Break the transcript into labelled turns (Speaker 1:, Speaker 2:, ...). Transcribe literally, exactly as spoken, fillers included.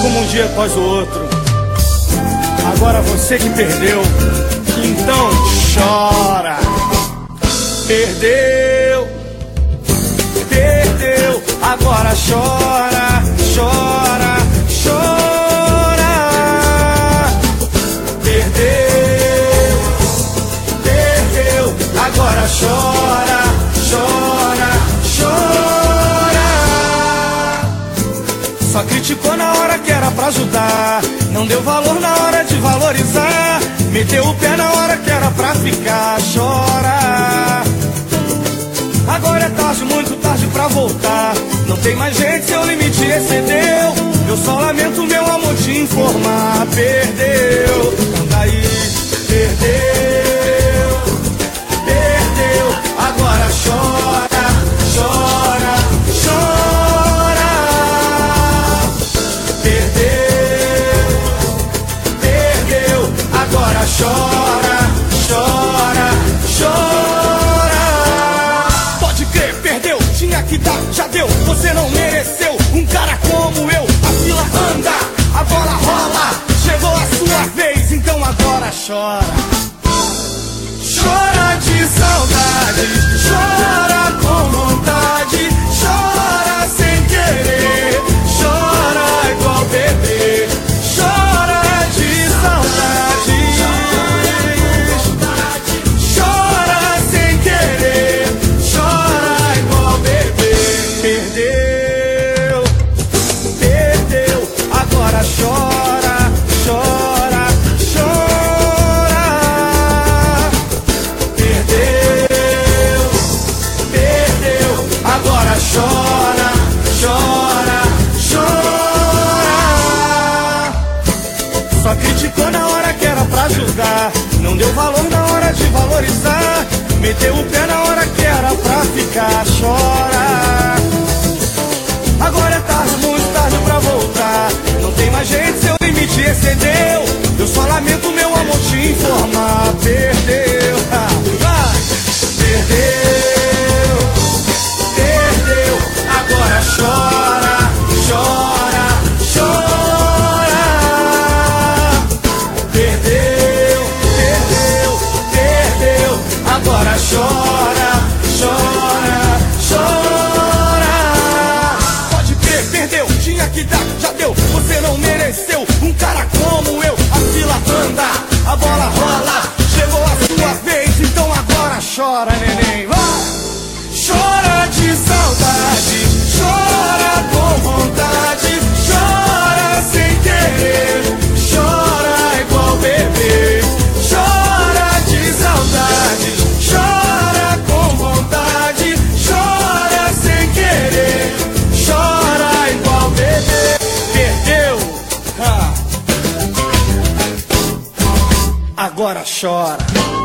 Speaker 1: como um dia após o outro. Agora você que perdeu, então chora. Perdeu, perdeu, agora chora, chora, chora. Perdeu, perdeu, agora chora, chora, chora. Só criticou na hora que era pra ajudar, não deu valor na hora de valorizar, meteu o pé na hora que era pra ficar. Chora. Agora é tarde, muito tarde pra voltar, não tem mais jeito, seu limite excedeu. Eu só lamento, meu amor, te informar. Perdeu, anda aí, perdeu, perdeu, agora chora, chora, chora. Perdeu, perdeu, agora chora, chora, chora. Pode crer, perdeu, tinha que dar, já deu, você não mereceu um cara como eu. A fila anda, a bola rola, chegou a sua vez, então agora chora. Chora de saudade, chora com vontade, chora sem querer, chora igual bebê, chora de saudade, chora sem querer, chora igual bebê. Perdeu, perdeu, agora chora, chora, chora. Perdeu, perdeu, agora chora, chora, chora. Só criticou na hora que era pra julgar, não deu valor na hora de valorizar, meteu o pé na hora que era pra ficar. Chora. Agora é tarde, muito tarde pra voltar, não tem mais jeito, seu limite excedeu. Eu só lamento, meu amor, te informar. Perdeu, ah, vai. Perdeu, perdeu, agora chora, chora, chora. Perdeu, perdeu, perdeu, agora chora, chora, chora. Pode crer, perdeu, tinha que dar, já deu, você não mereceu um cara como eu. A fila anda, a bola rola, chegou a sua vez, então agora chora, neném, vai. Chora de saudade, chora com vontade, chora sem querer, chora igual bebê, chora de saudade, chora com vontade, chora sem querer, chora igual bebê. Perdeu, ah. Agora chora.